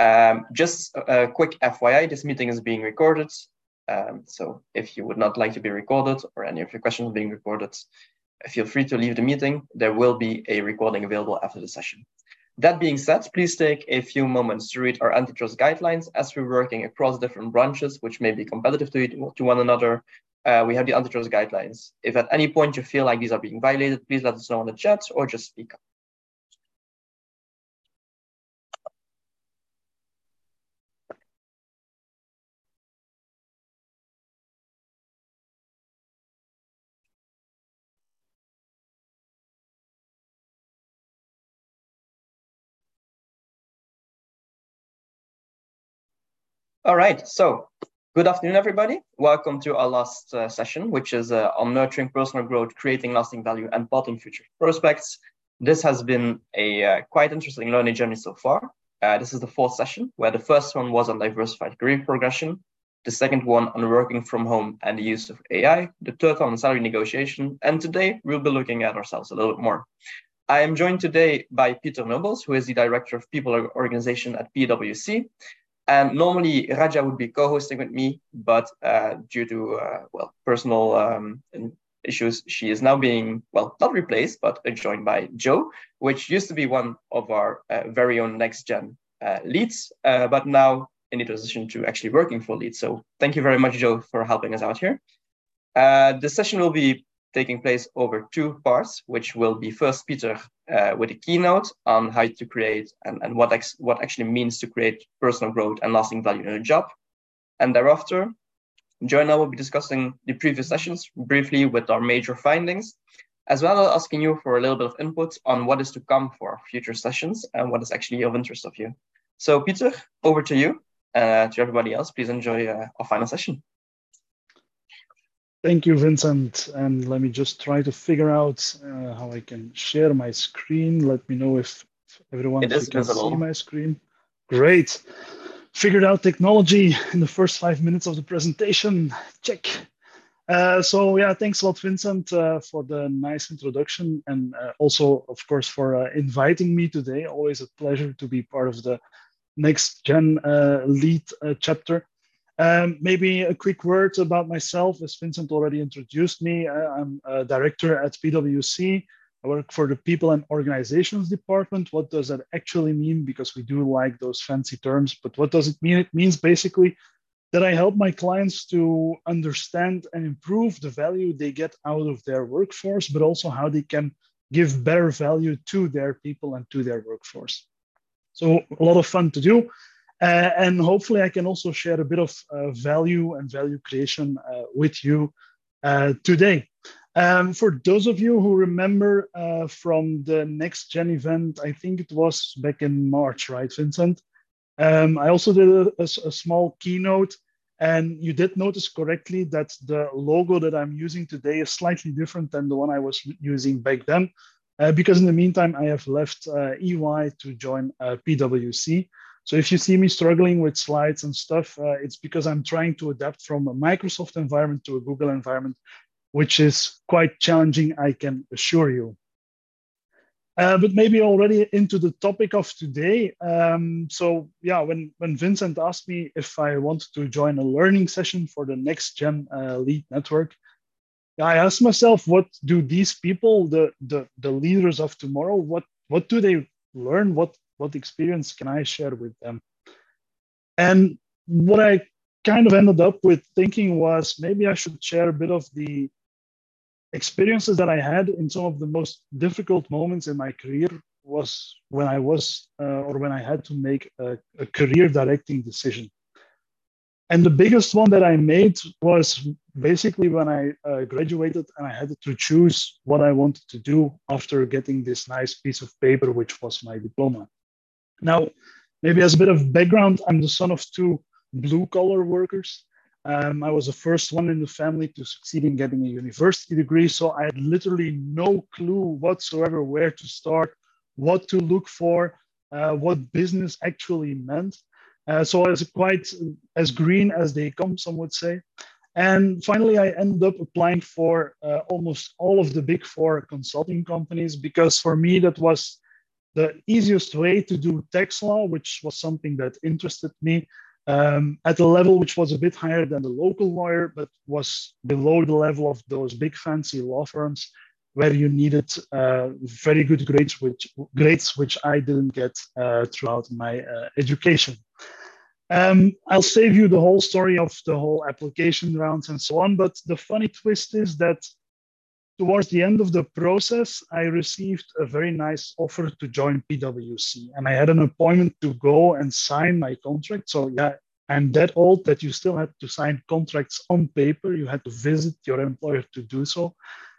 Just a quick FYI, this meeting is being recorded. So if you would not like to be recorded or any of your questions being recorded, feel free to leave the meeting. There will be a recording available after the session. That being said, please take a few moments to read our antitrust guidelines as we're working across different branches, which may be competitive to one another. We have the antitrust guidelines. If at any point you feel like these are being violated, please let us know in the chat or just speak up. All right, so good afternoon, everybody. Welcome to our last session, which is on nurturing personal growth, creating lasting value, and plotting future prospects. This has been a quite interesting learning journey so far. This is the fourth session, where the first one was on diversified career progression, the second one on working from home and the use of AI, the third one on salary negotiation, and today we'll be looking at ourselves a little bit more. I am joined today by Peter Nobles, who is the Director of People Organization at PwC. And normally Raja would be co-hosting with me, but due to personal issues, she is now being, not replaced, but joined by Joe, which used to be one of our very own next-gen leads, but now in the transition to actually working for leads. So thank you very much, Joe, for helping us out here. The session will be taking place over two parts, which will be first Peter with a keynote on how to create and what actually means to create personal growth and lasting value in a job. And thereafter, Joe and I will be discussing the previous sessions briefly with our major findings, as well as asking you for a little bit of input on what is to come for future sessions and what is actually of interest of you. So Peter, over to you. To everybody else, please enjoy our final session. Thank you, Vincent. And let me just try to figure out how I can share my screen. Let me know if everyone can see my screen. Great. Figured out technology in the first 5 minutes of the presentation. Check. So yeah, thanks a lot, Vincent, for the nice introduction. And also, of course, for inviting me today. Always a pleasure to be part of the Next Gen lead chapter. Maybe a quick word about myself, as Vincent already introduced me. I'm a director at PwC. I work for the People and Organizations department. What does that actually mean? Because we do like those fancy terms, but what does it mean? It means basically that I help my clients to understand and improve the value they get out of their workforce, but also how they can give better value to their people and to their workforce. So a lot of fun to do. And hopefully I can also share a bit of value and value creation with you today. For those of you who remember from the Next Gen event, I think it was back in March, right, Vincent? I also did a small keynote, and you did notice correctly that the logo that I'm using today is slightly different than the one I was using back then, because in the meantime, I have left EY to join PwC. So if you see me struggling with slides and stuff, it's because I'm trying to adapt from a Microsoft environment to a Google environment, which is quite challenging, I can assure you. But maybe already into the topic of today. So yeah, when Vincent asked me if I wanted to join a learning session for the Next Gen Lead Network, I asked myself, what do these people, the leaders of tomorrow, what do they learn? What experience can I share with them? And what I kind of ended up with thinking was maybe I should share a bit of the experiences that I had in some of the most difficult moments in my career was when I was or when I had to make a career directing decision. And the biggest one that I made was basically when I graduated and I had to choose what I wanted to do after getting this nice piece of paper, which was my diploma. Now, maybe as a bit of background, I'm the son of two blue-collar workers. I was the first one in the family to succeed in getting a university degree, so I had literally no clue whatsoever where to start, what to look for, what business actually meant. So I was quite as green as they come, some would say. And finally, I ended up applying for almost all of the big four consulting companies, because for me, that was the easiest way to do tax law, which was something that interested me, at a level which was a bit higher than the local lawyer, but was below the level of those big fancy law firms where you needed very good grades, which I didn't get throughout my education. I'll save you the whole story of the whole application rounds and so on, but the funny twist is that towards the end of the process, I received a very nice offer to join PwC, and I had an appointment to go and sign my contract. So yeah, I'm that old that you still had to sign contracts on paper. You had to visit your employer to do so.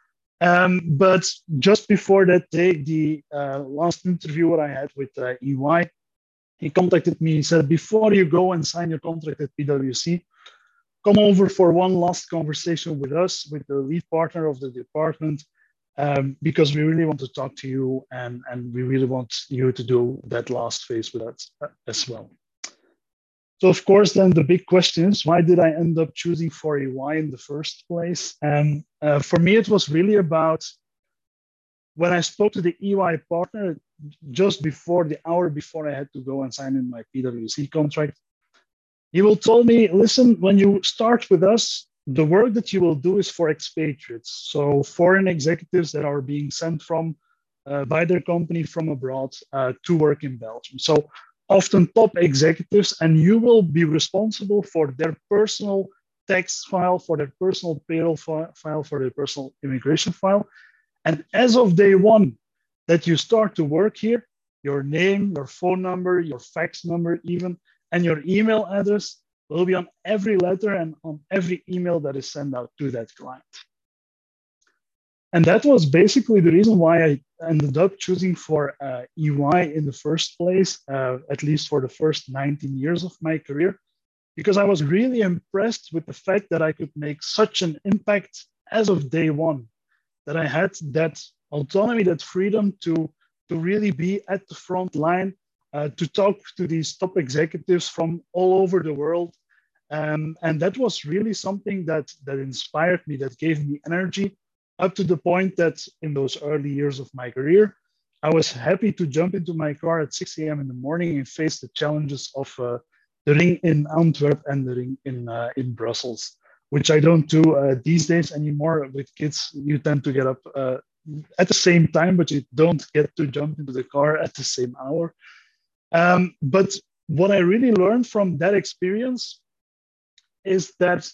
But just before that day, the last interviewer I had with EY, he contacted me. He said, before you go and sign your contract at PwC, come over for one last conversation with us, with the lead partner of the department, because we really want to talk to you, and we really want you to do that last phase with us as well. So of course, then the big question is, why did I end up choosing for EY in the first place? And for me, it was really about, when I spoke to the EY partner just before the hour before I had to go and sign in my PwC contract, he will tell me, listen, when you start with us, the work that you will do is for expatriates, so foreign executives that are being sent from by their company from abroad to work in Belgium. So often top executives, and you will be responsible for their personal tax file, for their personal payroll file, for their personal immigration file. And as of day one that you start to work here, your name, your phone number, your fax number even, and your email address will be on every letter and on every email that is sent out to that client. And that was basically the reason why I ended up choosing for EY in the first place, at least for the first 19 years of my career, because I was really impressed with the fact that I could make such an impact as of day one, that I had that autonomy, that freedom to really be at the front line, to talk to these top executives from all over the world. And that was really something that inspired me, that gave me energy, up to the point that in those early years of my career, I was happy to jump into my car at 6 a.m. in the morning and face the challenges of the ring in Antwerp and the ring in Brussels, which I don't do these days anymore. With kids, you tend to get up at the same time, but you don't get to jump into the car at the same hour. But what I really learned from that experience is that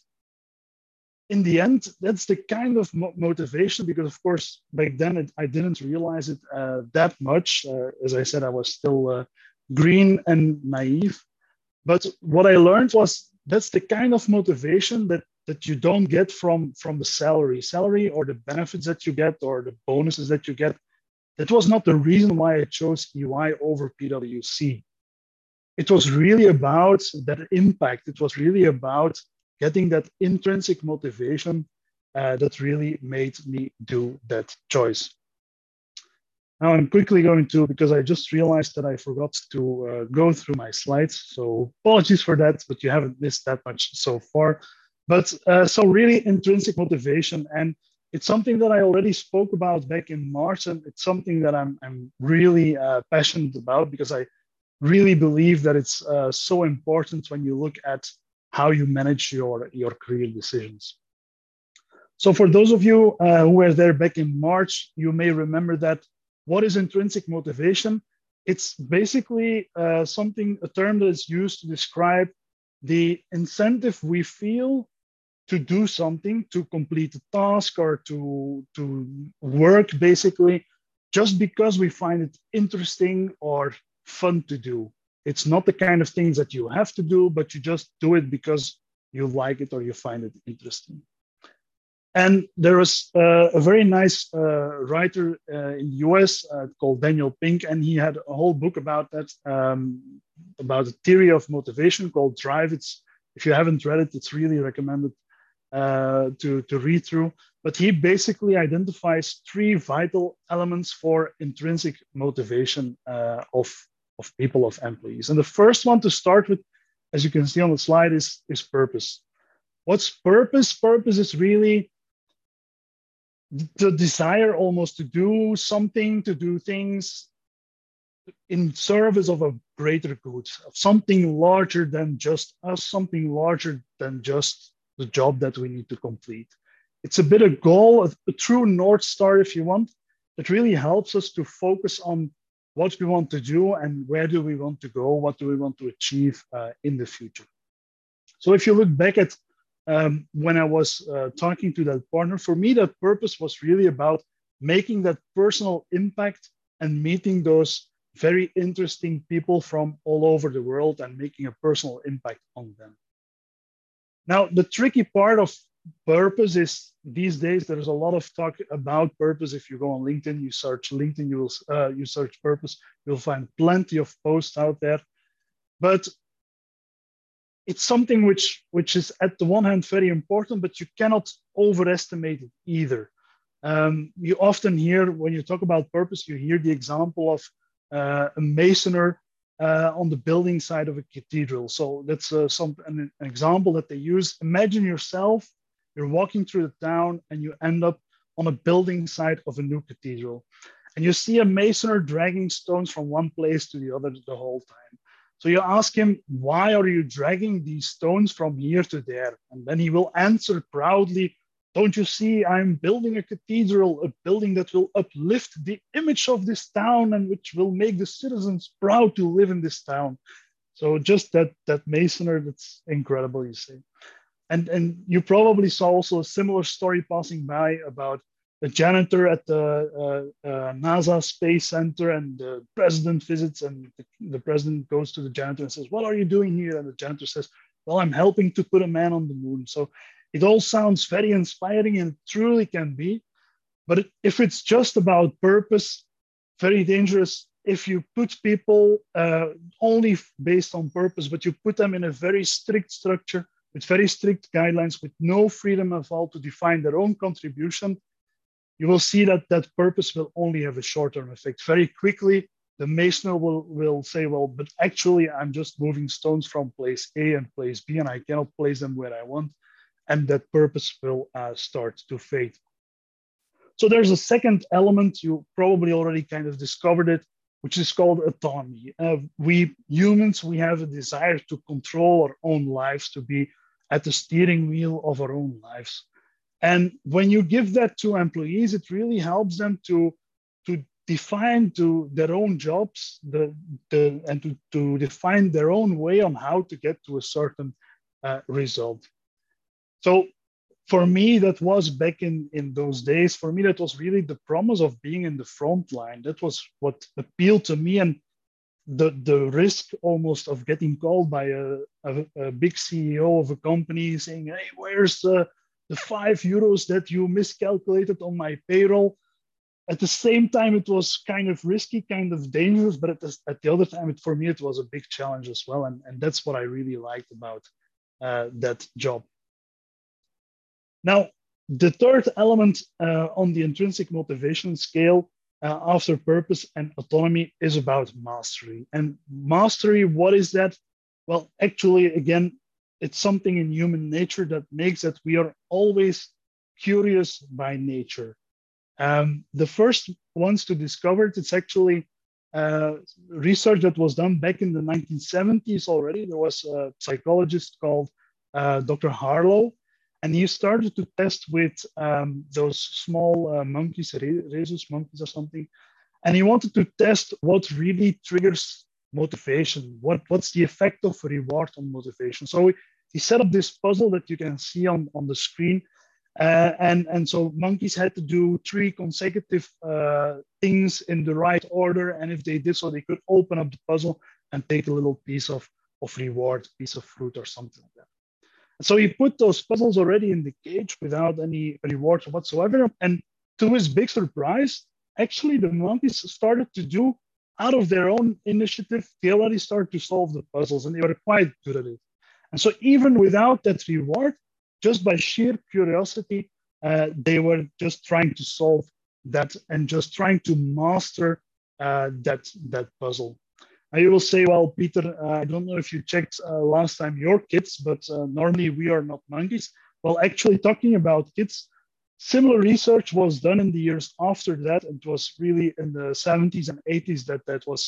in the end, that's the kind of motivation, because of course, back then I didn't realize it that much. As I said, I was still green and naive. But what I learned was that's the kind of motivation that you don't get from the salary or the benefits that you get or the bonuses that you get. That was not the reason why I chose EY over PwC. It was really about that impact. It was really about getting that intrinsic motivation that really made me do that choice. Now I'm quickly going to, because I just realized that I forgot to go through my slides. So apologies for that, but you haven't missed that much so far. But so really intrinsic motivation. And it's something that I already spoke about back in March. And it's something that I'm really passionate about, because I really believe that it's so important when you look at how you manage your career decisions. So for those of you who were there back in March, you may remember that what is intrinsic motivation? It's basically a term that is used to describe the incentive we feel to do something, to complete a task, or to work basically, just because we find it interesting or fun to do. It's not the kind of things that you have to do, but you just do it because you like it or you find it interesting. And there was a very nice writer in the US called Daniel Pink, and he had a whole book about that, about the theory of motivation called Drive. If you haven't read it, it's really recommended to read through. But he basically identifies 3 vital elements for intrinsic motivation of people, of employees. And the first one to start with, as you can see on the slide, is purpose. What's purpose? Purpose is really the desire almost to do something, to do things in service of a greater good, of something larger than just us, something larger than just the job that we need to complete. It's a bit of goal, a true North Star, if you want, that really helps us to focus on what we want to do and where do we want to go, what do we want to achieve in the future. So if you look back at when I was talking to that partner, for me, that purpose was really about making that personal impact and meeting those very interesting people from all over the world and making a personal impact on them. Now, the tricky part of purpose is these days, there's a lot of talk about purpose. If you go on LinkedIn, you search LinkedIn, you search purpose, you'll find plenty of posts out there. But it's something which is at the one hand very important, but you cannot overestimate it either. You often hear, when you talk about purpose, you hear the example of a masoner on the building side of a cathedral. So that's an example that they use. Imagine yourself, you're walking through the town and you end up on a building site of a new cathedral. And you see a masoner dragging stones from one place to the other the whole time. So you ask him, why are you dragging these stones from here to there? And then he will answer proudly, don't you see, I'm building a cathedral, a building that will uplift the image of this town and which will make the citizens proud to live in this town. So just that masoner, that's incredible, you see. And you probably saw also a similar story passing by about the janitor at the NASA Space Center, and the president visits, and the president goes to the janitor and says, what are you doing here? And the janitor says, well, I'm helping to put a man on the moon. So it all sounds very inspiring, and truly can be. But if it's just about purpose, very dangerous. If you put people only based on purpose, but you put them in a very strict structure with very strict guidelines, with no freedom at all to define their own contribution, you will see that that purpose will only have a short-term effect. Very quickly, the masoner will say, well, but actually I'm just moving stones from place A and place B, and I cannot place them where I want. And that purpose will start to fade. So there's a second element, you probably already kind of discovered it, which is called autonomy. We humans, we have a desire to control our own lives, to be at the steering wheel of our own lives. And when you give that to employees, it really helps them to define to their own jobs and to define their own way on how to get to a certain result. So for me, that was back in those days, for me, that was really the promise of being in the front line. That was what appealed to me, and the risk almost of getting called by a big CEO of a company saying, hey, where's the €5 that you miscalculated on my payroll? At the same time, it was kind of risky, kind of dangerous, but at the other time, for me, it was a big challenge as well. And that's what I really liked about that job. Now, the third element on the intrinsic motivation scale after purpose and autonomy is about mastery. And mastery, what is that? Well, actually, again, it's something in human nature that makes that we are always curious by nature. The first ones to discover it, it's actually research that was done back in the 1970s already. There was a psychologist called Dr. Harlow, and he started to test with those small monkeys, rhesus monkeys or something. And he wanted to test what really triggers motivation. What's the effect of reward on motivation? So he set up this puzzle that you can see on the screen. And so monkeys had to do 3 consecutive things in the right order. And if they did so, they could open up the puzzle and take a little piece of reward, piece of fruit or something like that. So he put those puzzles already in the cage without any reward whatsoever. And to his big surprise, actually the monkeys started to do, out of their own initiative, they already started to solve the puzzles, and they were quite good at it. And so even without that reward, just by sheer curiosity, they were just trying to solve that and just trying to master that puzzle. And you will say, well, Peter, I don't know if you checked last time your kids, but normally we are not monkeys. Well, actually, talking about kids, similar research was done in the years after that. It was really in the 70s and 80s that was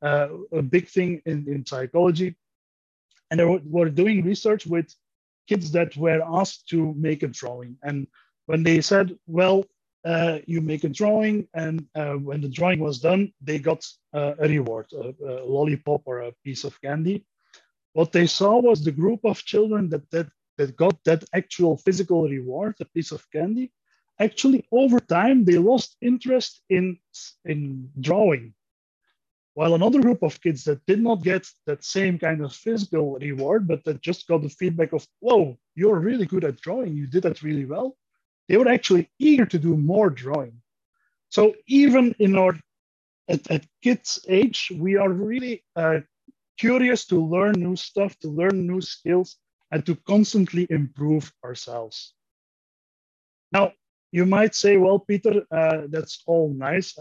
a big thing in psychology. And they were doing research with kids that were asked to make a drawing. And when they said, well, you make a drawing, and when the drawing was done, they got a reward, a lollipop or a piece of candy. What they saw was the group of children that got that actual physical reward, a piece of candy. Actually, over time, they lost interest in drawing. While another group of kids that did not get that same kind of physical reward, but that just got the feedback of, whoa, you're really good at drawing, you did that really well, they were actually eager to do more drawing. So even at kids' age, we are really curious to learn new stuff, to learn new skills, and to constantly improve ourselves. Now, you might say, well, Peter, that's all nice,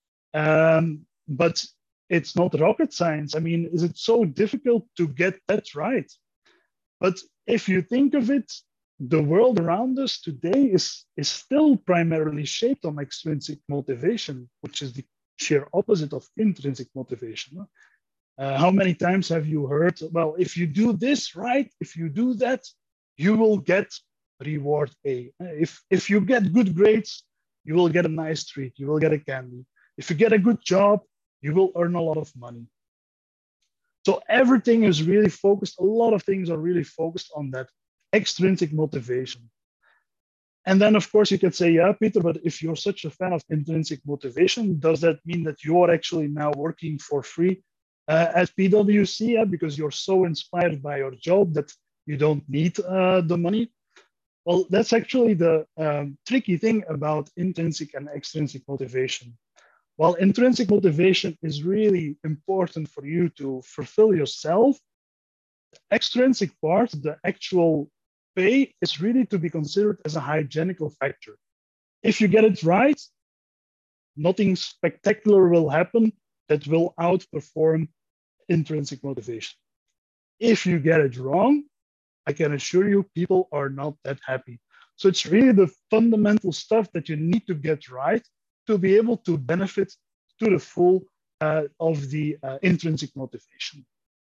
but it's not rocket science. I mean, is it so difficult to get that right? But if you think of it, the world around us today is still primarily shaped on extrinsic motivation, which is the sheer opposite of intrinsic motivation. How many times have you heard, well, if you do this right, if you do that, you will get reward A. If you get good grades, you will get a nice treat, you will get a candy. If you get a good job, you will earn a lot of money. So everything is really focused, a lot of things are really focused on that extrinsic motivation. And then, of course, you can say, yeah, Peter, but if you're such a fan of intrinsic motivation, does that mean that you are actually now working for free at PwC because you're so inspired by your job that you don't need the money? Well, that's actually the tricky thing about intrinsic and extrinsic motivation. While intrinsic motivation is really important for you to fulfill yourself, the extrinsic part, the actual pay, is really to be considered as a hygienical factor. If you get it right, nothing spectacular will happen that will outperform intrinsic motivation. If you get it wrong, I can assure you people are not that happy. So it's really the fundamental stuff that you need to get right to be able to benefit to the full of the intrinsic motivation.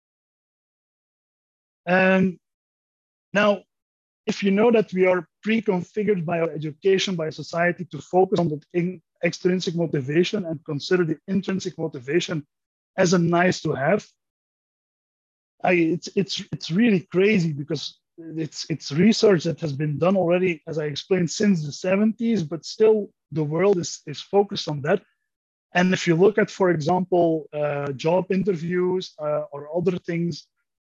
Now, if you know that we are pre-configured by our education, by society, to focus on the extrinsic motivation and consider the intrinsic motivation as a nice to have, it's really crazy because it's research that has been done already, as I explained, since the 70s, but still the world is focused on that. And if you look at, for example, job interviews or other things,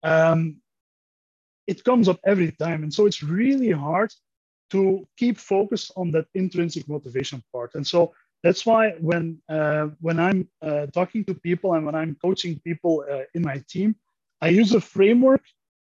it comes up every time. And so it's really hard to keep focused on that intrinsic motivation part. And so that's why when I'm talking to people and when I'm coaching people in my team, I use a framework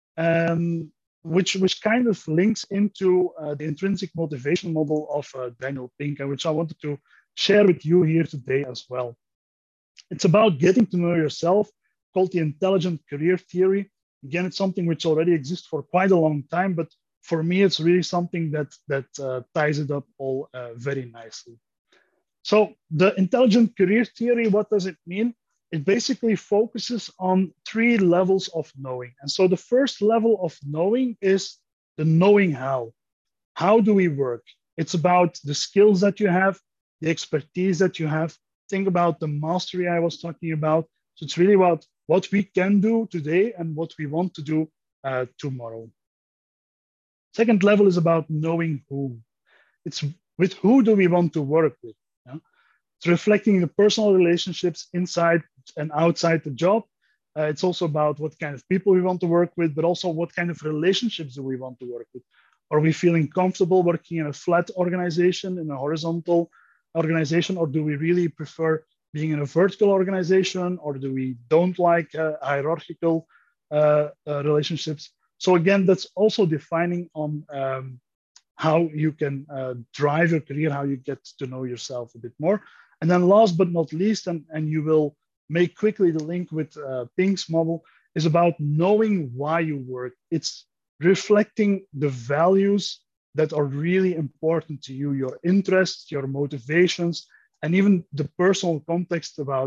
which kind of links into the intrinsic motivation model of Daniel Pink, and which I wanted to share with you here today as well. It's about getting to know yourself, called the intelligent career theory. Again, it's something which already exists for quite a long time, but for me, it's really something that ties it up all very nicely. So the intelligent career theory, what does it mean? It basically focuses on 3 levels of knowing. And so the first level of knowing is the knowing how. How do we work? It's about the skills that you have, the expertise that you have. Think about the mastery I was talking about. So it's really about what we can do today and what we want to do tomorrow. Second level is about knowing who. It's with who do we want to work with. Yeah? It's reflecting the personal relationships inside and outside the job. It's also about what kind of people we want to work with, but also what kind of relationships do we want to work with. Are we feeling comfortable working in a flat organization, in a horizontal organization, or do we really prefer being in a vertical organization, or do we don't like hierarchical relationships? So again, that's also defining on how you can drive your career, how you get to know yourself a bit more. And then last but not least, and you will make quickly the link with Pink's model, is about knowing why you work. It's reflecting the values that are really important to you, your interests, your motivations, and even the personal context about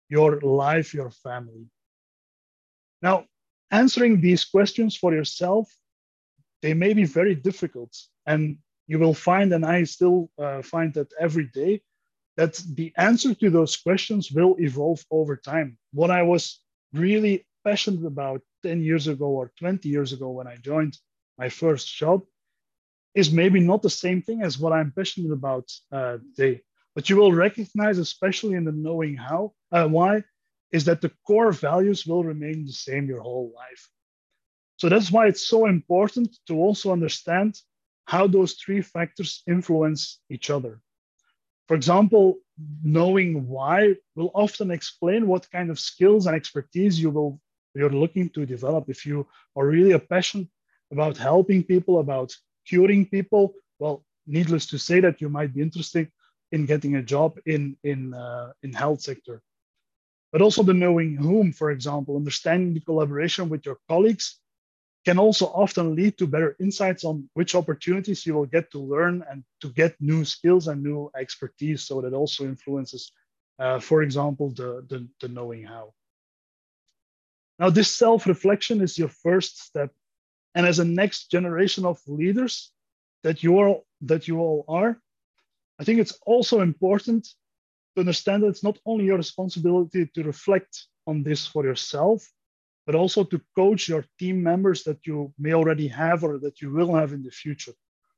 your life, your family. Now, answering these questions for yourself, they may be very difficult. And you will find, and I still find that every day, that the answer to those questions will evolve over time. What I was really passionate about 10 years ago or 20 years ago when I joined my first job is maybe not the same thing as what I'm passionate about today. But you will recognize, especially in the knowing how, why, is that the core values will remain the same your whole life. So that's why it's so important to also understand how those three factors influence each other. For example, knowing why will often explain what kind of skills and expertise you're looking to develop. If you are really passionate about helping people, about curing people, well, needless to say that you might be interested in getting a job in health sector. But also the knowing whom, for example, understanding the collaboration with your colleagues can also often lead to better insights on which opportunities you will get to learn and to get new skills and new expertise. So that also influences, for example, the knowing how. Now, this self-reflection is your first step. And as a next generation of leaders that you all are, I think it's also important to understand that it's not only your responsibility to reflect on this for yourself, but also to coach your team members that you may already have or that you will have in the future.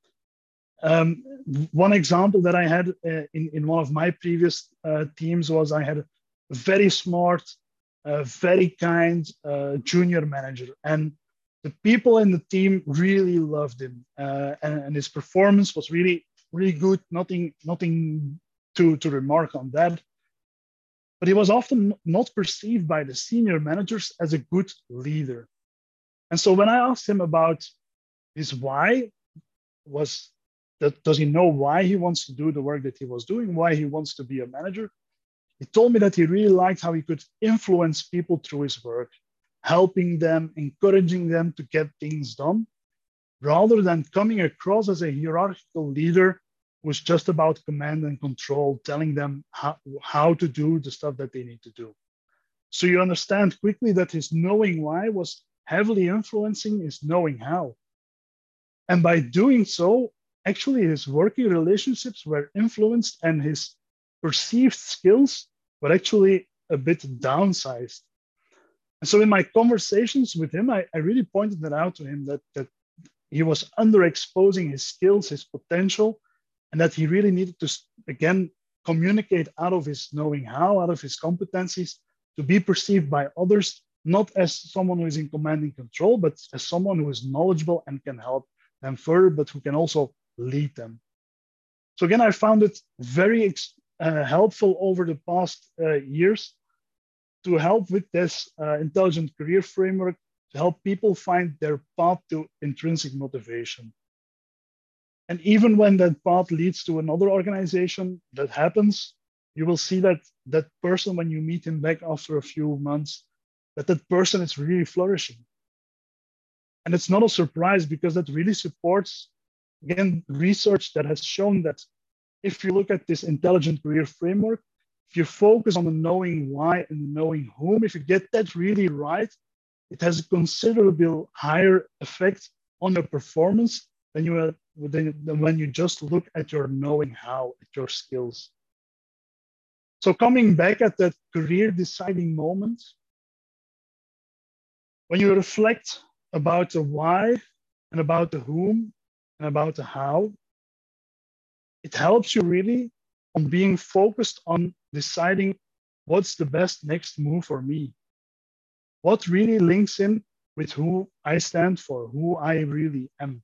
One example that I had in one of my previous teams was I had a very smart, very kind junior manager. And the people in the team really loved him. And his performance was really, really good. Nothing to remark on that. But he was often not perceived by the senior managers as a good leader. And so when I asked him about his why, does he know why he wants to do the work that he was doing, why he wants to be a manager? He told me that he really liked how he could influence people through his work, helping them, encouraging them to get things done, rather than coming across as a hierarchical leader was just about command and control, telling them how to do the stuff that they need to do. So you understand quickly that his knowing why was heavily influencing his knowing how. And by doing so, actually his working relationships were influenced and his perceived skills were actually a bit downsized. And so in my conversations with him, I really pointed that out to him that he was underexposing his skills, his potential, and that he really needed to, again, communicate out of his knowing how, out of his competencies, to be perceived by others, not as someone who is in command and control, but as someone who is knowledgeable and can help them further, but who can also lead them. So again, I found it very helpful over the past years to help with this intelligent career framework, to help people find their path to intrinsic motivation. And even when that path leads to another organization, that happens, you will see that that person, when you meet him back after a few months, that person is really flourishing. And it's not a surprise because that really supports, again, research that has shown that if you look at this intelligent career framework, if you focus on the knowing why and the knowing whom, if you get that really right, it has a considerably higher effect on your performance than when you just look at your knowing how, at your skills. So coming back at that career deciding moment, when you reflect about the why and about the whom and about the how, it helps you really on being focused on deciding what's the best next move for me. What really links in with who I stand for, who I really am.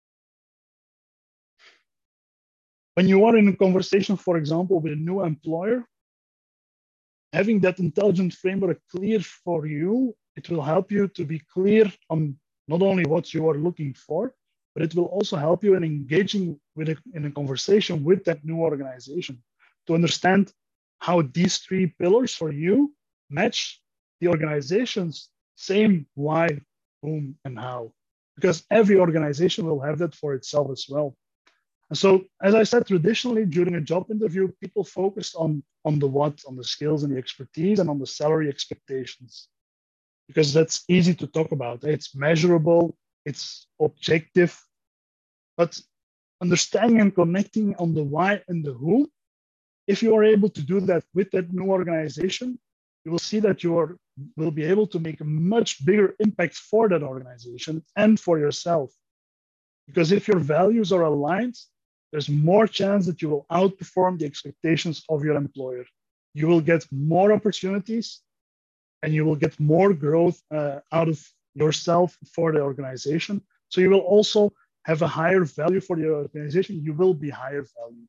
When you are in a conversation, for example, with a new employer, having that intelligent framework clear for you, it will help you to be clear on not only what you are looking for, but it will also help you in engaging in a conversation with that new organization to understand how these three pillars for you match the organization's same why, whom, and how. Because every organization will have that for itself as well. And so, as I said, traditionally during a job interview, people focused on the what, on the skills and the expertise, and on the salary expectations, because that's easy to talk about. It's measurable, it's objective, but understanding and connecting on the why and the who, if you are able to do that with that new organization, you will see that you will be able to make a much bigger impact for that organization and for yourself. Because if your values are aligned, there's more chance that you will outperform the expectations of your employer. You will get more opportunities and you will get more growth out of yourself for the organization. So you will also have a higher value for the organization. You will be higher valued.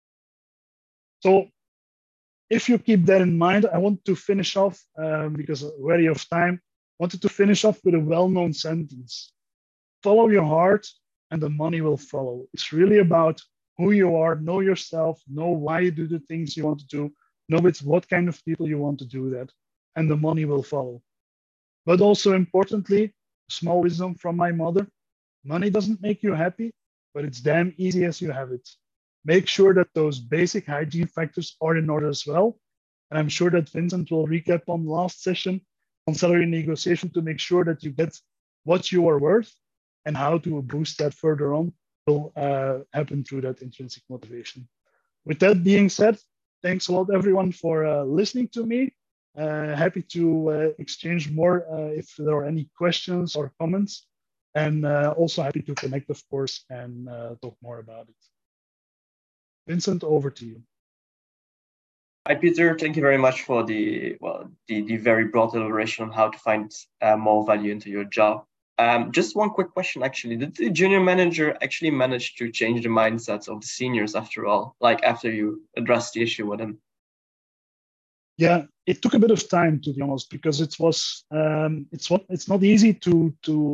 So if you keep that in mind, I want to finish off, because we're wary of time, wanted to finish off with a well-known sentence. Follow your heart and the money will follow. It's really about who you are, know yourself, know why you do the things you want to do, know with what kind of people you want to do that, and the money will follow. But also importantly, small wisdom from my mother, money doesn't make you happy, but it's damn easy as you have it. Make sure that those basic hygiene factors are in order as well. And I'm sure that Vincent will recap on last session on salary negotiation to make sure that you get what you are worth, and how to boost that further on will happen through that intrinsic motivation. With that being said, thanks a lot everyone for listening to me. Happy to exchange more if there are any questions or comments, and also happy to connect, of course, and talk more about it. Vincent, over to you. Hi, Peter. Thank you very much for the very broad elaboration on how to find more value into your job. Just one quick question, actually. Did the junior manager actually manage to change the mindsets of the seniors after all, like after you addressed the issue with him? Yeah, it took a bit of time, to be honest, because it's not easy to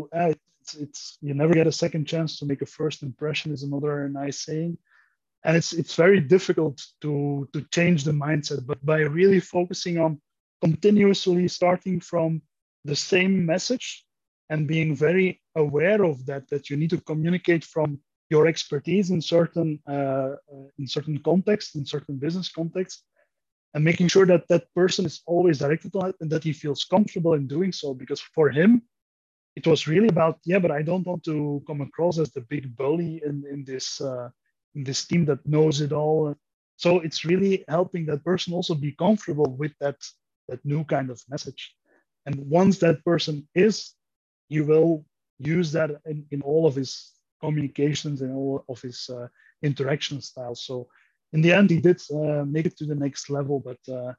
you never get a second chance to make a first impression, is another nice saying. And it's very difficult to change the mindset, but by really focusing on continuously starting from the same message and being very aware of that you need to communicate from your expertise in certain contexts, in certain business contexts, and making sure that that person is always directed on it and that he feels comfortable in doing so. Because for him, it was really about, yeah, but I don't want to come across as the big bully in this team that knows it all. So it's really helping that person also be comfortable with that new kind of message. And once that person is, you will use that in all of his communications and all of his interaction styles. So in the end, he did make it to the next level, but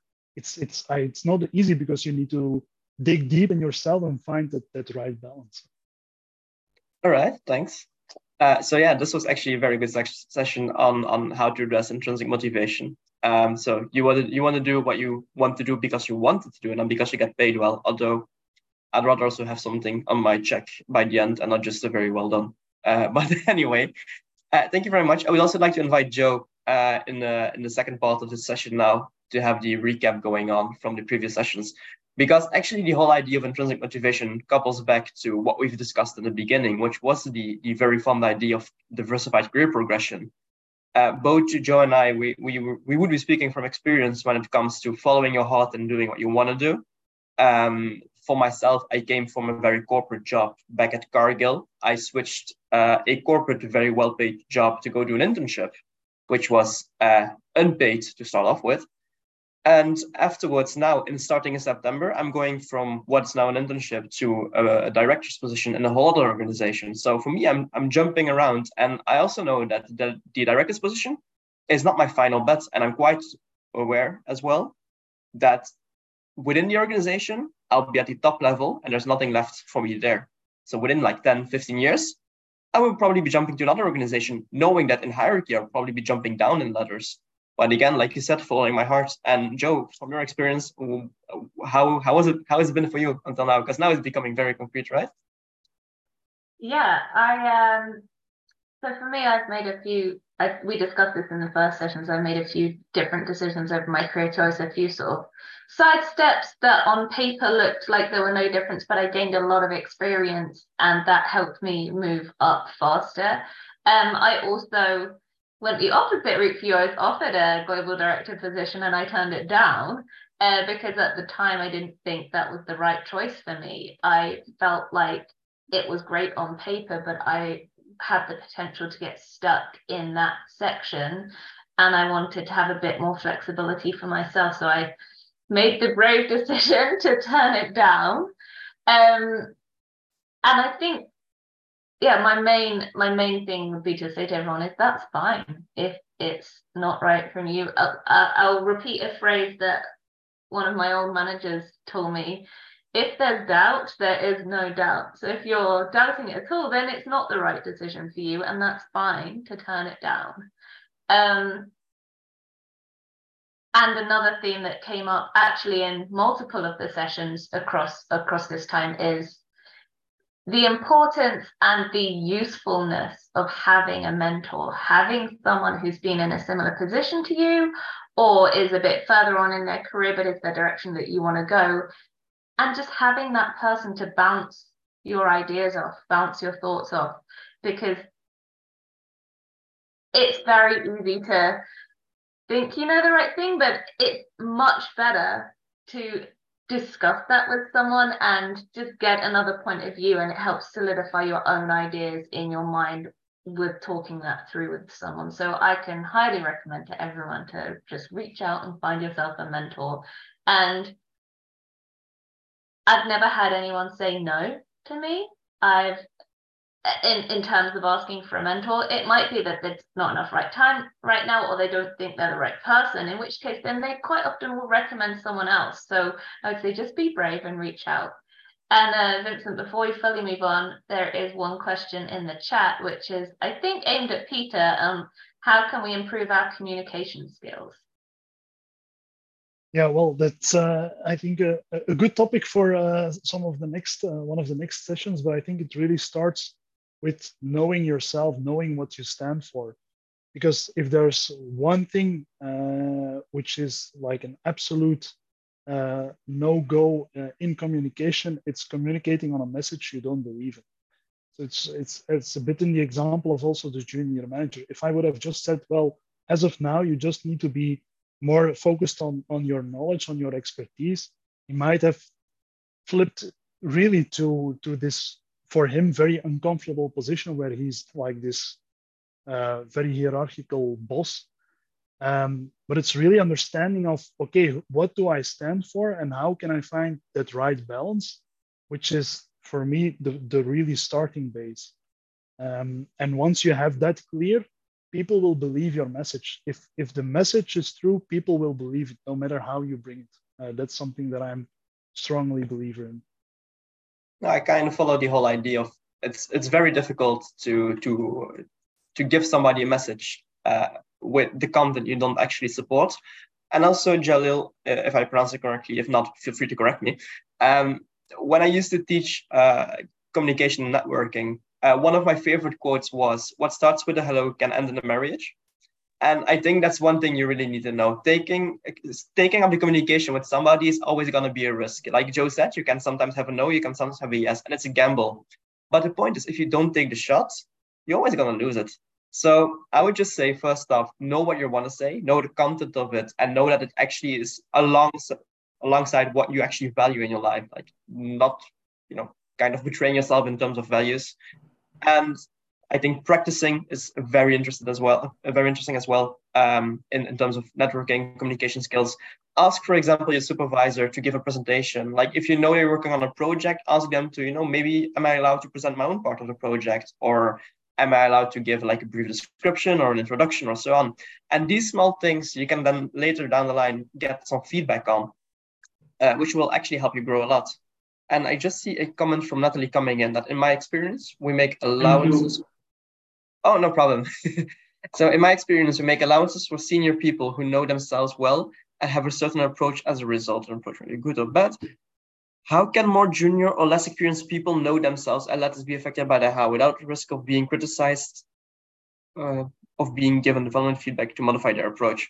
it's not easy because you need to dig deep in yourself and find that right balance. All right, thanks. So yeah, this was actually a very good session on how to address intrinsic motivation. So you want to do what you want to do because you wanted to do it and because you get paid well. Although I'd rather also have something on my check by the end and not just a very well done. But anyway, thank you very much. I would also like to invite Joe in the second part of this session now to have the recap going on from the previous sessions. Because actually the whole idea of intrinsic motivation couples back to what we've discussed in the beginning, which was the very fun idea of diversified career progression. Both Joe and I, we would be speaking from experience when it comes to following your heart and doing what you want to do. For myself, I came from a very corporate job back at Cargill. I switched a corporate, very well-paid job to go do an internship, which was unpaid to start off with. And afterwards, now starting in September, I'm going from what's now an internship to a director's position in a whole other organization. So for me, I'm jumping around, and I also know that the director's position is not my final bet, and I'm quite aware as well that within the organization, I'll be at the top level, and there's nothing left for me there. So within like 10, 15 years, I will probably be jumping to another organization, knowing that in hierarchy, I'll probably be jumping down in ladders. But again, like you said, following my heart. And Joe, from your experience, how has it been for you until now? Because now it's becoming very concrete, right? Yeah, so for me, I've made a few. We discussed this in the first session. So I made a few different decisions over my career choice, a few sort of side steps that on paper looked like there were no difference, but I gained a lot of experience, and that helped me move up faster. I also went the opposite route for you. I was offered a global director position and I turned it down because at the time I didn't think that was the right choice for me. I felt like it was great on paper, but I had the potential to get stuck in that section, and I wanted to have a bit more flexibility for myself. So I made the brave decision to turn it down. And I think, yeah, my main thing would be to say to everyone is that's fine if it's not right from you. I'll repeat a phrase that one of my old managers told me. If there's doubt, there is no doubt. So if you're doubting it at all, then it's not the right decision for you, and that's fine to turn it down. And another theme that came up actually in multiple of the sessions across this time is the importance and the usefulness of having a mentor, having someone who's been in a similar position to you or is a bit further on in their career, but is the direction that you want to go. And just having that person to bounce your ideas off, bounce your thoughts off, because it's very easy to think you know the right thing, but it's much better to discuss that with someone and just get another point of view, and it helps solidify your own ideas in your mind with talking that through with someone. So I can highly recommend to everyone to just reach out and find yourself a mentor. And I've never had anyone say no to me. In terms of asking for a mentor, it might be that there's not enough right time right now, or they don't think they're the right person, in which case then they quite often will recommend someone else. So I would say just be brave and reach out. And Vincent, before we fully move on, there is one question in the chat, which is, I think, aimed at Peter. How can we improve our communication skills? Yeah, well, that's I think a good topic for some of the next one of the next sessions. But I think it really starts with knowing yourself, knowing what you stand for. Because if there's one thing which is like an absolute no-go in communication, it's communicating on a message you don't believe in. So it's a bit in the example of also the junior manager. If I would have just said, well, as of now, you just need to be more focused on your knowledge, on your expertise, he might have flipped really to this, for him, very uncomfortable position where he's like this very hierarchical boss. But it's really understanding of, okay, what do I stand for and how can I find that right balance, which is for me the really starting base. And once you have that clear, people will believe your message. If the message is true, people will believe it, no matter how you bring it. That's something that I'm strongly believer in. I kind of follow the whole idea of it's very difficult to give somebody a message with the content you don't actually support. And also, Jalil, if I pronounce it correctly, if not, feel free to correct me. When I used to teach communication and networking, one of my favorite quotes was, "What starts with a hello can end in a marriage." And I think that's one thing you really need to know. Taking up the communication with somebody is always going to be a risk. Like Joe said, you can sometimes have a no, you can sometimes have a yes, and it's a gamble. But the point is, if you don't take the shots, you're always going to lose it. So I would just say, first off, know what you want to say, know the content of it, and know that it actually is alongside what you actually value in your life. Like not, kind of betraying yourself in terms of values. And I think practicing is very interesting as well. In terms of networking, communication skills. Ask, for example, your supervisor to give a presentation. Like if you know you're working on a project, ask them to, maybe am I allowed to present my own part of the project, or am I allowed to give like a brief description or an introduction or so on? And these small things you can then later down the line get some feedback on, which will actually help you grow a lot. And I just see a comment from Natalie coming in that in my experience, we make allowances. Oh, no problem. So in my experience, we make allowances for senior people who know themselves well and have a certain approach as a result, an approach really good or bad. How can more junior or less experienced people know themselves and let us be affected by that how without the risk of being criticized, of being given development feedback to modify their approach?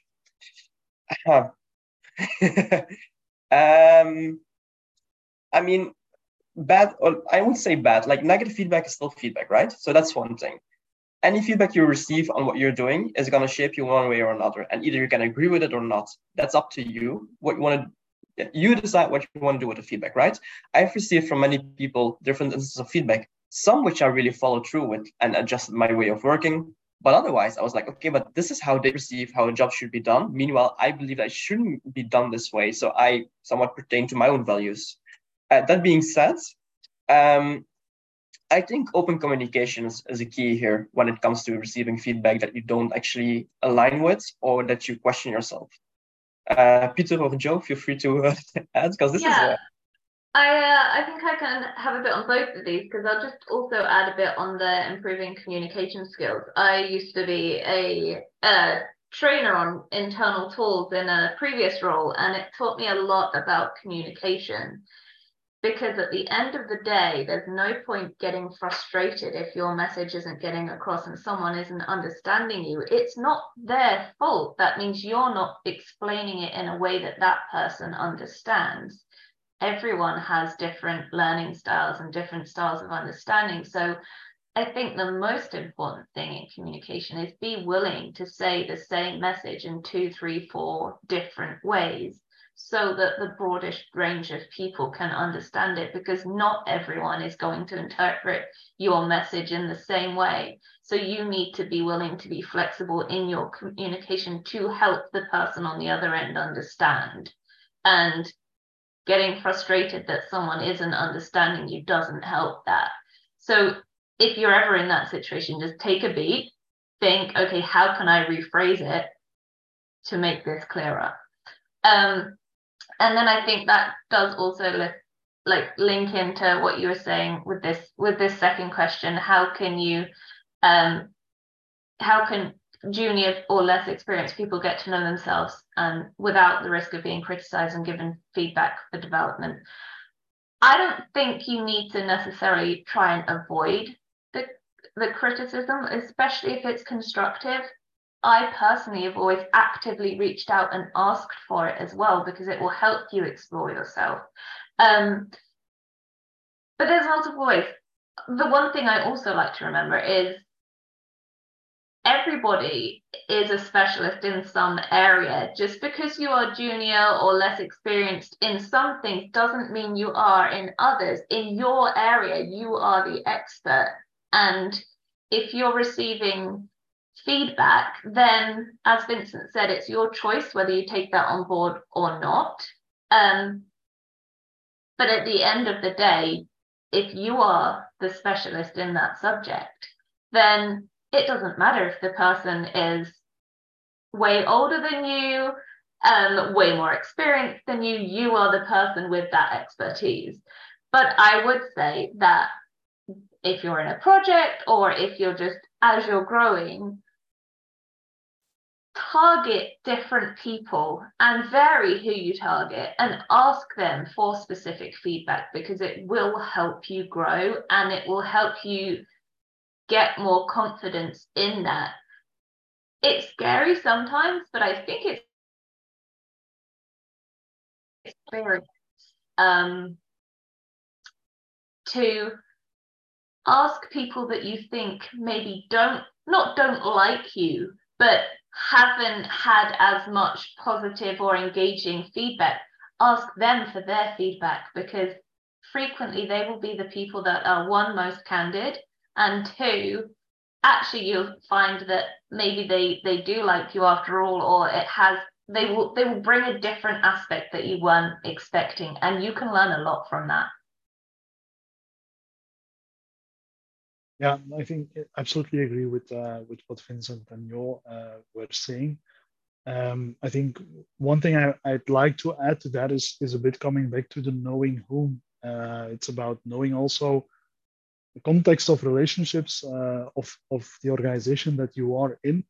I mean, bad, or I would say bad, like negative feedback is still feedback, right? So that's one thing. any feedback you receive on what you're doing is going to shape you one way or another. And either you can agree with it or not. That's up to you. What you want to, you decide what you want to do with the feedback, right? I've received from many people different instances of feedback, some which I really followed through with and adjusted my way of working. But otherwise, I was like, okay, but this is how they perceive how a job should be done. Meanwhile, I believe that it shouldn't be done this way. So I somewhat pertain to my own values. That being said, I think open communication is a key here when it comes to receiving feedback that you don't actually align with or that you question yourself. Peter or Joe, feel free to add, because this is... I think I can have a bit on both of these, because I'll just also add a bit on the improving communication skills. I used to be a trainer on internal tools in a previous role, and it taught me a lot about communication. Because at the end of the day, there's no point getting frustrated if your message isn't getting across and someone isn't understanding you. It's not their fault. That means you're not explaining it in a way that that person understands. Everyone has different learning styles and different styles of understanding. So I think the most important thing in communication is be willing to say the same message in 2, 3, 4 different ways, so that the broadest range of people can understand it, because not everyone is going to interpret your message in the same way. So you need to be willing to be flexible in your communication to help the person on the other end understand. And getting frustrated that someone isn't understanding you doesn't help that. So if you're ever in that situation, just take a beat, think, okay, how can I rephrase it to make this clearer? And then I think that does also link into what you were saying with this second question. How can junior or less experienced people get to know themselves without the risk of being criticized and given feedback for development? I don't think you need to necessarily try and avoid the criticism, especially if it's constructive. I personally have always actively reached out and asked for it as well, because it will help you explore yourself. But there's multiple ways. The one thing I also like to remember is everybody is a specialist in some area. Just because you are junior or less experienced in some things doesn't mean you are in others. In your area, you are the expert. And if you're receiving feedback, then, as Vincent said, it's your choice whether you take that on board or not. But at the end of the day, if you are the specialist in that subject, then it doesn't matter if the person is way older than you, way more experienced than you. You are the person with that expertise. But I would say that if you're in a project, or if you're just, as you're growing, target different people and vary who you target and ask them for specific feedback, because it will help you grow and it will help you get more confidence in that. It's scary sometimes, but I think it's experience to ask people that you think maybe don't like you, but haven't had as much positive or engaging feedback. Ask them for their feedback, because frequently they will be the people that are, one, most candid, and two, actually you'll find that maybe they do like you after all, or they will bring a different aspect that you weren't expecting, and you can learn a lot from that. Yeah, I think I absolutely agree with what Vincent and Jo were saying. I think one thing I'd like to add to that is a bit coming back to the knowing whom. It's about knowing also the context of relationships of the organization that you are in.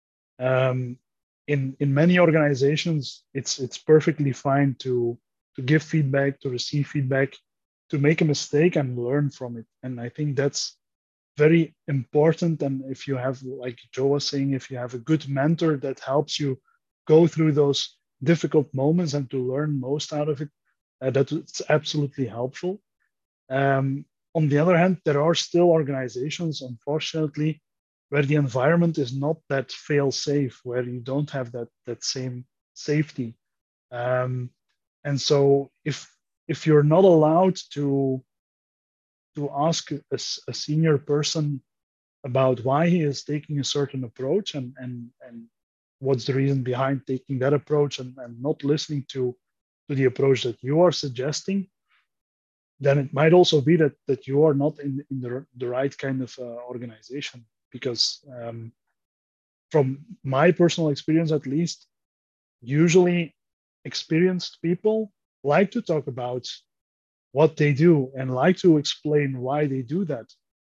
In many organizations, it's perfectly fine to give feedback, to receive feedback, to make a mistake and learn from it. And I think that's very important. And if you have, like Jo was saying, if you have a good mentor that helps you go through those difficult moments and to learn most out of it, that's absolutely helpful. On the other hand, there are still organizations, unfortunately, where the environment is not that fail safe, where you don't have that same safety. And so if you're not allowed to ask a senior person about why he is taking a certain approach and what's the reason behind taking that approach, and not listening to the approach that you are suggesting, then it might also be that you are not in the right kind of organization. Because from my personal experience, at least, usually experienced people like to talk about what they do and like to explain why they do that.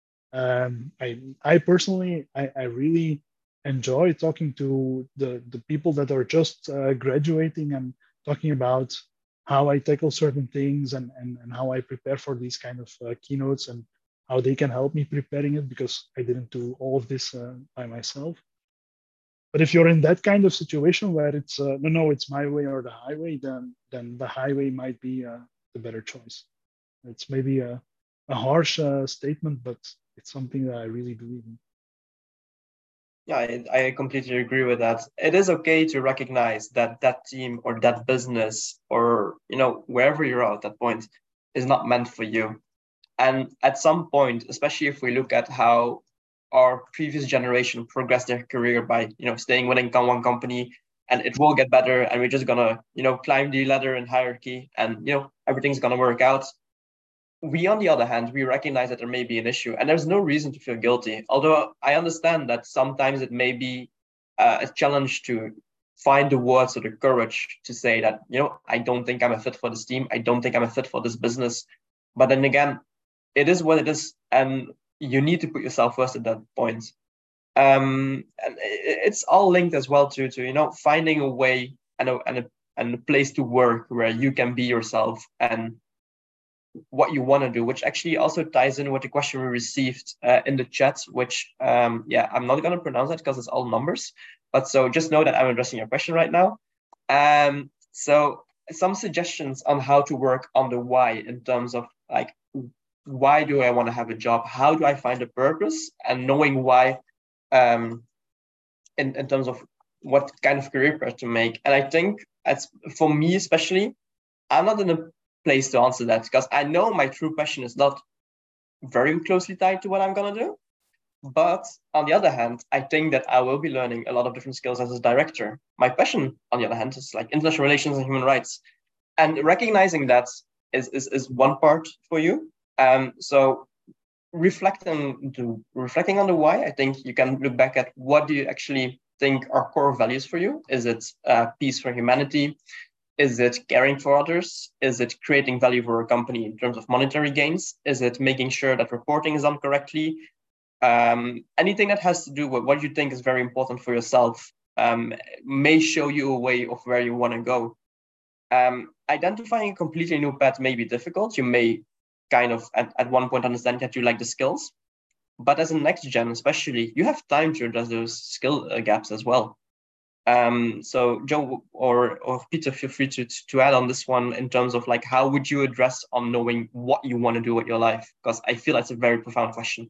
I personally, I really enjoy talking to the people that are just graduating and talking about how I tackle certain things and how I prepare for these kind of keynotes, and how they can help me preparing it, because I didn't do all of this by myself. But if you're in that kind of situation where it's no, it's my way or the highway, then the highway might be the better choice. It's maybe a harsh statement, but it's something that I really believe in. Yeah, I completely agree with that. It is okay to recognize that that team or that business or, wherever you're at that point is not meant for you. And at some point, especially if we look at how our previous generation progressed their career by, staying within one company, and it will get better, and we're just gonna, climb the ladder and hierarchy, and everything's gonna work out. We, on the other hand, we recognize that there may be an issue, and there's no reason to feel guilty. Although I understand that sometimes it may be a challenge to find the words or the courage to say that, I don't think I'm a fit for this team. I don't think I'm a fit for this business. But then again, it is what it is, and you need to put yourself first at that point. And it's all linked as well to finding a way and a place to work where you can be yourself and what you want to do, which actually also ties in with the question we received in the chat, which I'm not going to pronounce that because it's all numbers, but so just know that I'm addressing your question right now. So some suggestions on how to work on the why, in terms of like, why do I want to have a job? How do I find a purpose? And knowing why, in terms of what kind of career path to make. And I think for me especially, I'm not in a place to answer that, because I know my true passion is not very closely tied to what I'm going to do. But on the other hand, I think that I will be learning a lot of different skills as a director. My passion, on the other hand, is like international relations and human rights. And recognizing that is one part for you. So reflecting on the why, I think you can look back at what do you actually think are core values for you. Is it peace for humanity? Is it caring for others? Is it creating value for a company in terms of monetary gains? Is it making sure that reporting is done correctly? Anything that has to do with what you think is very important for yourself may show you a way of where you want to go. Identifying a completely new path may be difficult. You may kind of at one point understand that you like the skills, but as a next gen especially, you have time to address those skill gaps as well. So Joe or Peter, feel free to add on this one in terms of like, how would you address on knowing what you want to do with your life? Because I feel that's a very profound question.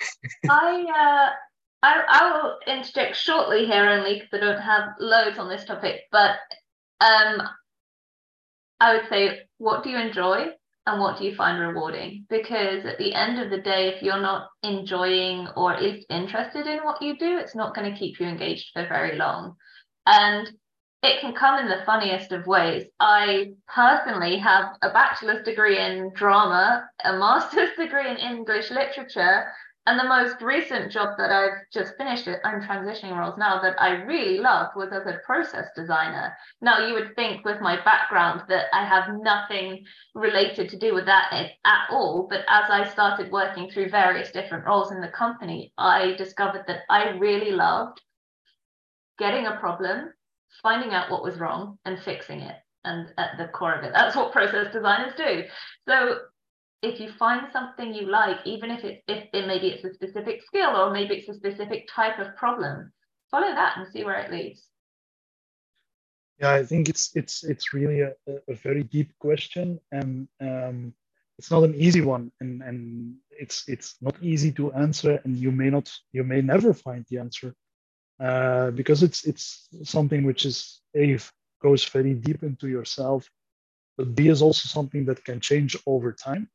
I will interject shortly here, only because I don't have loads on this topic, but I would say, what do you enjoy and what do you find rewarding? Because at the end of the day, if you're not enjoying or at least interested in what you do, it's not going to keep you engaged for very long. And it can come in the funniest of ways. I personally have a bachelor's degree in drama, a master's degree in English literature, and the most recent job that I've just finished, I'm transitioning roles now, that I really loved was as a process designer. Now, you would think with my background that I have nothing related to do with that at all, but as I started working through various different roles in the company, I discovered that I really loved getting a problem, finding out what was wrong, and fixing it. And at the core of it, that's what process designers do. So if you find something you like, even if maybe it's a specific skill or maybe it's a specific type of problem, follow that and see where it leads. Yeah, I think it's really a very deep question, and it's not an easy one. And it's not easy to answer, and you may never find the answer because it's something which is goes very deep into yourself, but B is also something that can change over time.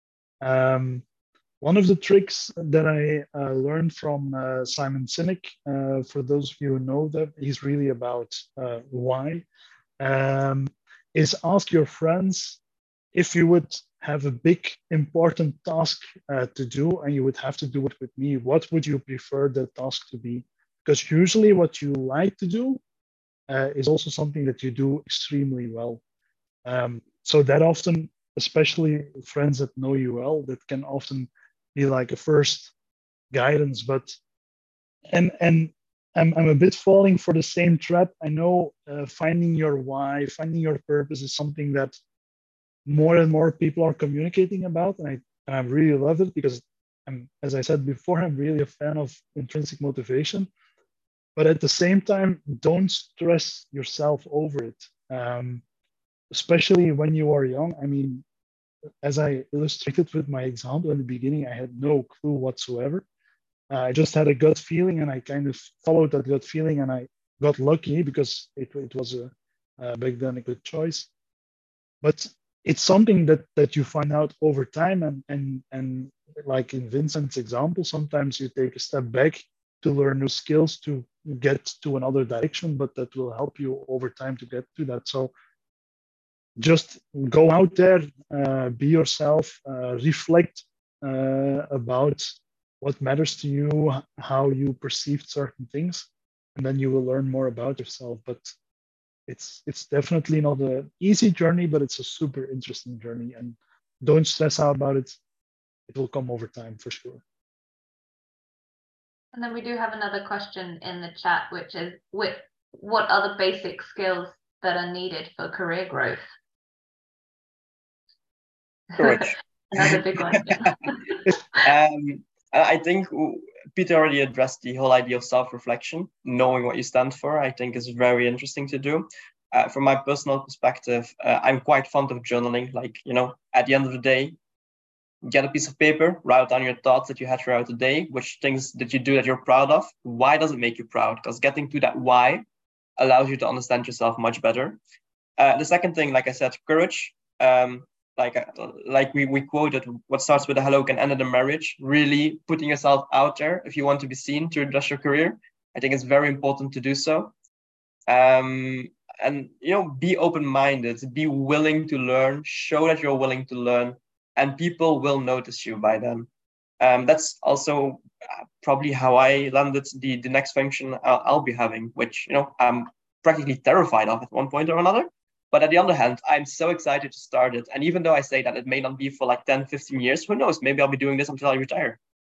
One of the tricks that I learned from Simon Sinek, for those of you who know that, he's really about why, is ask your friends if you would have a big important task to do and you would have to do it with me, what would you prefer the task to be? Because usually what you like to do is also something that you do extremely well. So that often, especially friends that know you well, that can often be like a first guidance. But and I'm a bit falling for the same trap. I know finding your why, finding your purpose is something that more and more people are communicating about, and I really love it because as I said before, I'm really a fan of intrinsic motivation. But at the same time, don't stress yourself over it, especially when you are young. I mean, as I illustrated with my example in the beginning, I had no clue whatsoever. I just had a gut feeling, and I kind of followed that gut feeling, and I got lucky because it was back then a good choice. But it's something that you find out over time, and like in Vincent's example, sometimes you take a step back to learn new skills to get to another direction, but that will help you over time to get to that. So just go out there, be yourself, reflect about what matters to you, how you perceived certain things, and then you will learn more about yourself. But it's definitely not an easy journey, but it's a super interesting journey. And don't stress out about it. It will come over time for sure. And then we do have another question in the chat, which is, what are the basic skills that are needed for career growth? Courage. Another big one. I think Peter already addressed the whole idea of self-reflection. Knowing what you stand for, I think, is very interesting to do. From my personal perspective, I'm quite fond of journaling. Like, at the end of the day, get a piece of paper, write down your thoughts that you had throughout the day, which things did you do that you're proud of? Why does it make you proud? Because getting to that why allows you to understand yourself much better. The second thing, like I said, courage. Like we quoted, what starts with a hello can end in a marriage. Really putting yourself out there if you want to be seen to address your career. I think it's very important to do so. And be open-minded, be willing to learn, show that you're willing to learn, and people will notice you by then. That's also probably how I landed the next function I'll be having, which I'm practically terrified of at one point or another. But on the other hand, I'm so excited to start it. And even though I say that it may not be for like 10, 15 years, who knows? Maybe I'll be doing this until I retire.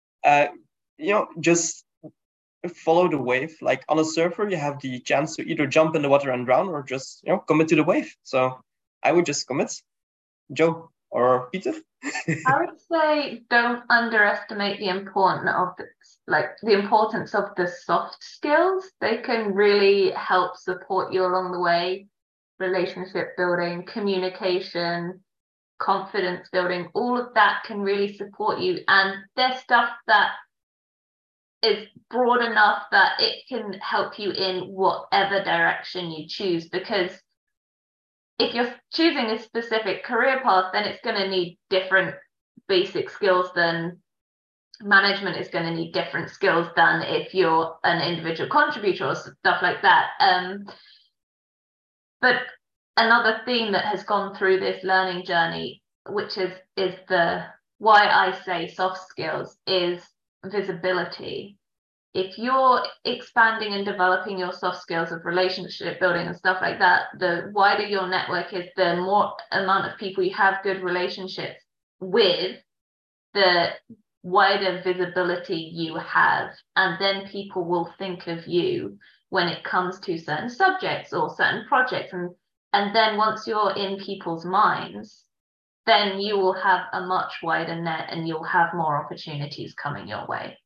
Just follow the wave. Like on a surfer, you have the chance to either jump in the water and drown or just, commit to the wave. So I would just commit. Joe or Peter? I would say don't underestimate the importance of the soft skills. They can really help support you along the way. Relationship building, communication, confidence building, all of that can really support you. And there's stuff that is broad enough that it can help you in whatever direction you choose. Because if you're choosing a specific career path, then it's going to need different basic skills than management is going to need different skills than if you're an individual contributor or stuff like that. But another theme that has gone through this learning journey, which is the why I say soft skills, is visibility. If you're expanding and developing your soft skills of relationship building and stuff like that, the wider your network is, the more amount of people you have good relationships with, the wider visibility you have. And then people will think of you when it comes to certain subjects or certain projects. And then once you're in people's minds, then you will have a much wider net and you'll have more opportunities coming your way.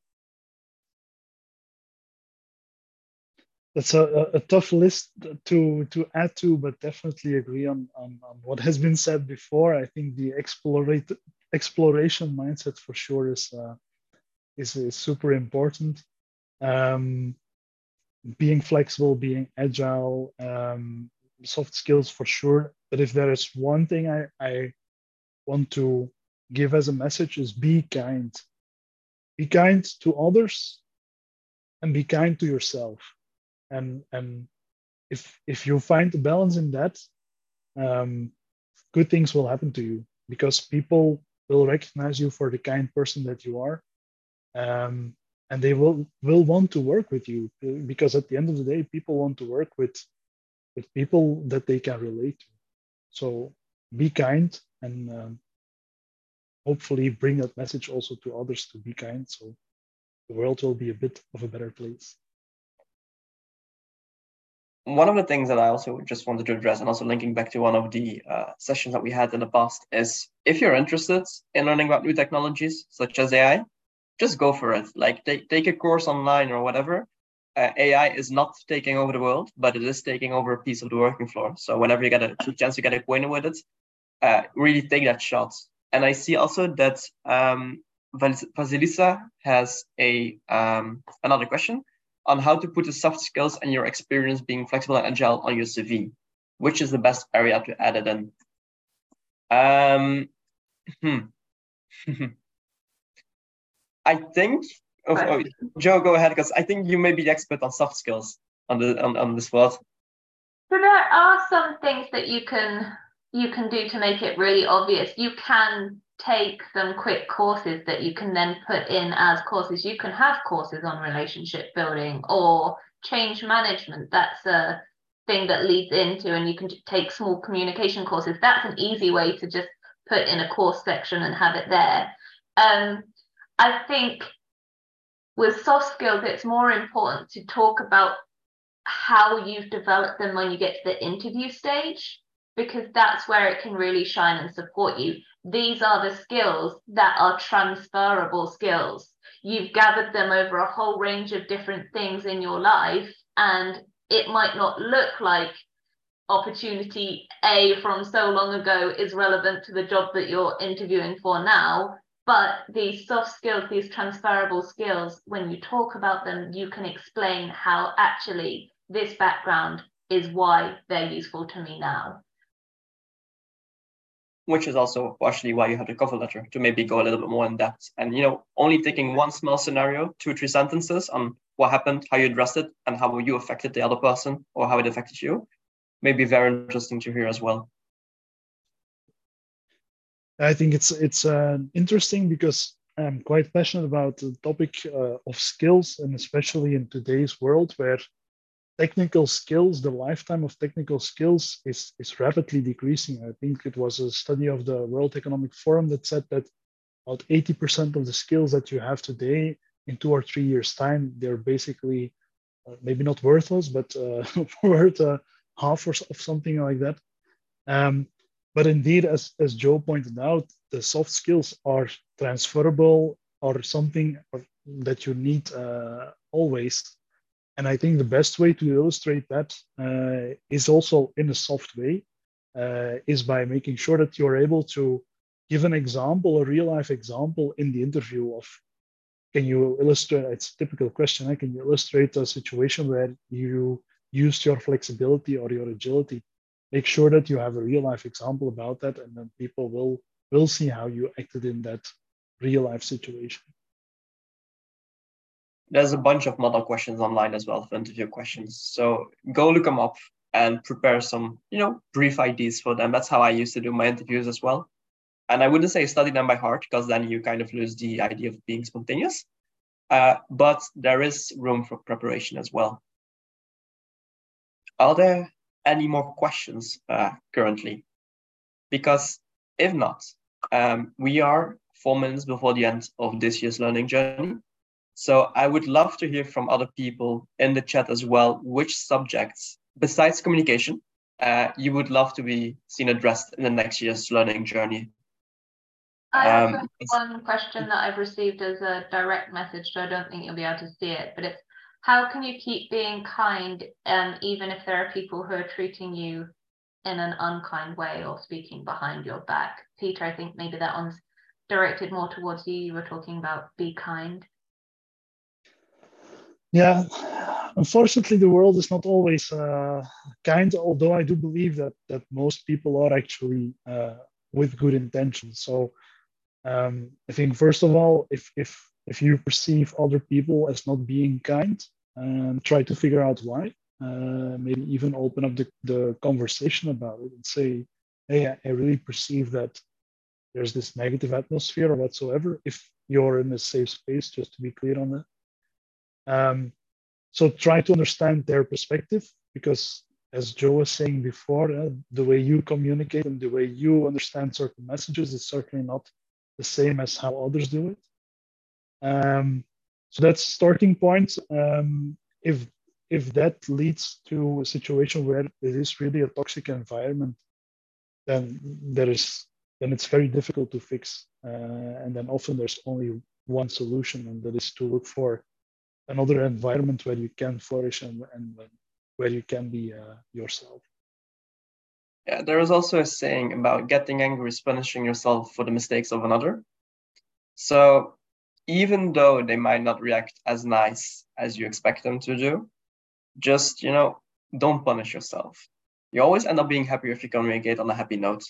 That's a tough list to add to, but definitely agree on what has been said before. I think the exploration mindset for sure is super important. Being flexible, being agile, soft skills for sure. But if there is one thing I want to give as a message is be kind. Be kind to others and be kind to yourself. And if you find the balance in that, good things will happen to you because people will recognize you for the kind person that you are. And they will want to work with you because at the end of the day, people want to work with people that they can relate to. So be kind and hopefully bring that message also to others to be kind. So the world will be a bit of a better place. One of the things that I also just wanted to address, and also linking back to one of the sessions that we had in the past, is if you're interested in learning about new technologies such as AI, just go for it. Like take a course online or whatever. AI is not taking over the world, but it is taking over a piece of the working floor. So whenever you get a chance to get acquainted with it, really take that shot. And I see also that Vasilisa has another question on how to put the soft skills and your experience being flexible and agile on your CV. Which is the best area to add it in? I think, Joe, go ahead, because I think you may be the expert on soft skills on the spot. So there are some things that you can do to make it really obvious. You can take some quick courses that you can then put in as courses. You can have courses on relationship building or change management. That's a thing that leads into, and you can take small communication courses. That's an easy way to just put in a course section and have it there. I think with soft skills, it's more important to talk about how you've developed them when you get to the interview stage, because that's where it can really shine and support you. These are the skills that are transferable skills. You've gathered them over a whole range of different things in your life, and it might not look like opportunity A from so long ago is relevant to the job that you're interviewing for now. But these soft skills, these transferable skills, when you talk about them, you can explain how actually this background is why they're useful to me now. Which is also partially why you have the cover letter, to maybe go a little bit more in depth. And, only taking one small scenario, 2 or 3 sentences on what happened, how you addressed it, and how you affected the other person or how it affected you, may be very interesting to hear as well. I think it's interesting because I'm quite passionate about the topic of skills, and especially in today's world where technical skills, the lifetime of technical skills is rapidly decreasing. I think it was a study of the World Economic Forum that said that about 80% of the skills that you have today, in 2 or 3 years' time, they're basically maybe not worthless, but worth half of something like that. But indeed, as Joe pointed out, the soft skills are transferable or something that you need always. And I think the best way to illustrate that is also in a soft way, is by making sure that you're able to give an example, a real life example in the interview of, can you illustrate, it's a typical question, can you illustrate a situation where you used your flexibility or your agility? Make sure that you have a real life example about that, and then people will see how you acted in that real life situation. There's a bunch of model questions online as well for interview questions. So go look them up and prepare some, brief ideas for them. That's how I used to do my interviews as well. And I wouldn't say study them by heart, because then you kind of lose the idea of being spontaneous. But there is room for preparation as well. Are there any more questions currently? Because if not, we are 4 minutes before the end of this year's learning journey. So I would love to hear from other people in the chat as well, which subjects, besides communication, you would love to be seen addressed in the next year's learning journey. I have one question that I've received as a direct message, so I don't think you'll be able to see it, but it's, how can you keep being kind even if there are people who are treating you in an unkind way or speaking behind your back? Peter, I think maybe that one's directed more towards you. You were talking about be kind. Yeah, unfortunately, the world is not always kind. Although I do believe that most people are actually with good intentions. So I think first of all, if you perceive other people as not being kind, try to figure out why. Maybe even open up the conversation about it and say, hey, I really perceive that there's this negative atmosphere or whatsoever. If you're in a safe space, just to be clear on that. So try to understand their perspective, because as Joe was saying before, the way you communicate and the way you understand certain messages is certainly not the same as how others do it. So that's starting point. If that leads to a situation where it is really a toxic environment, then it's very difficult to fix. And then often there's only one solution, and that is to look for another environment where you can flourish and where you can be yourself. Yeah, there is also a saying about getting angry is punishing yourself for the mistakes of another. So even though they might not react as nice as you expect them to do, just, don't punish yourself. You always end up being happier if you communicate on a happy note.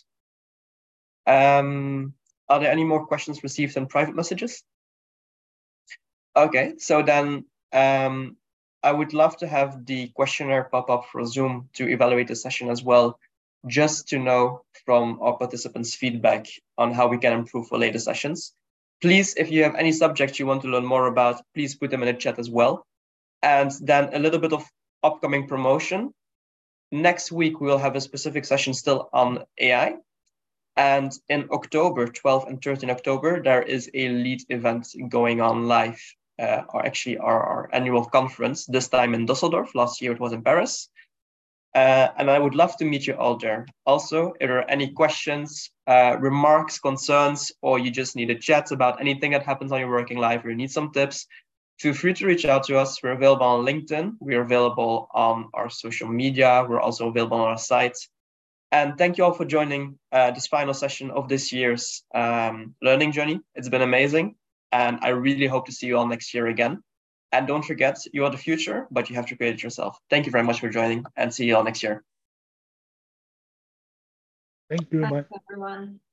Are there any more questions received in private messages? Okay, so then I would love to have the questionnaire pop up for Zoom to evaluate the session as well, just to know from our participants' feedback on how we can improve for later sessions. Please, if you have any subjects you want to learn more about, please put them in the chat as well. And then a little bit of upcoming promotion. Next week, we'll have a specific session still on AI. And in October, 12 and 13 October, there is a lead event going on live, or actually our annual conference, this time in Düsseldorf. Last year it was in Paris. And I would love to meet you all there. Also, if there are any questions, remarks, concerns, or you just need a chat about anything that happens on your working life, or you need some tips, feel free to reach out to us. We're available on LinkedIn. We're available on our social media. We're also available on our site. And thank you all for joining this final session of this year's learning journey. It's been amazing. And I really hope to see you all next year again. And don't forget, you are the future, but you have to create it yourself. Thank you very much for joining, and see you all next year. Thank you. Thanks, everyone.